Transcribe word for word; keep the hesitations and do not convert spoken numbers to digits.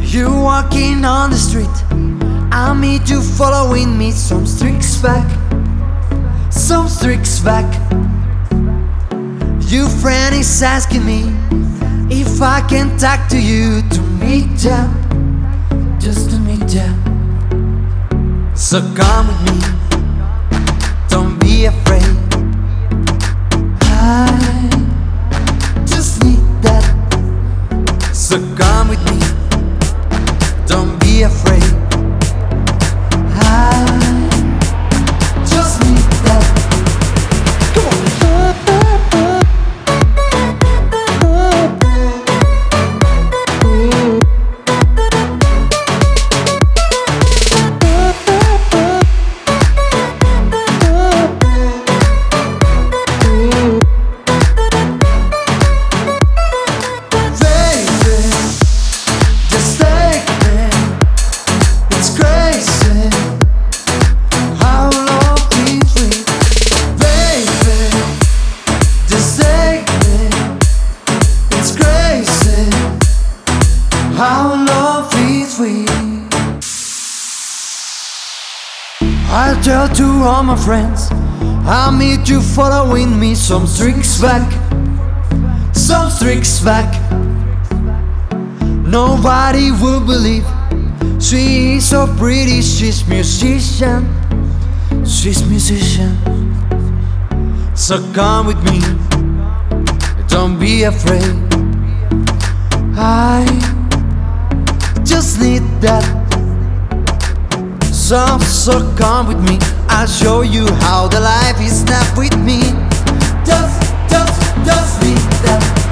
You walking on the street, I meet you following me. Some streaks back, some streaks back. Your friend is asking me if I can talk to you, to meet ya, just to meet ya. So come with me, don't be afraid. I just need that. So come with me, don't be afraid. I just need that. Come on. How love is sweet. I'll tell to all my friends, I'll meet you following me. Some streaks back, some streaks back. Nobody will believe she is so pretty. She's musician, she's musician. So come with me, don't be afraid. I just need that. So, so come with me, I'll show you how the life is not with me. Just, just, just need that.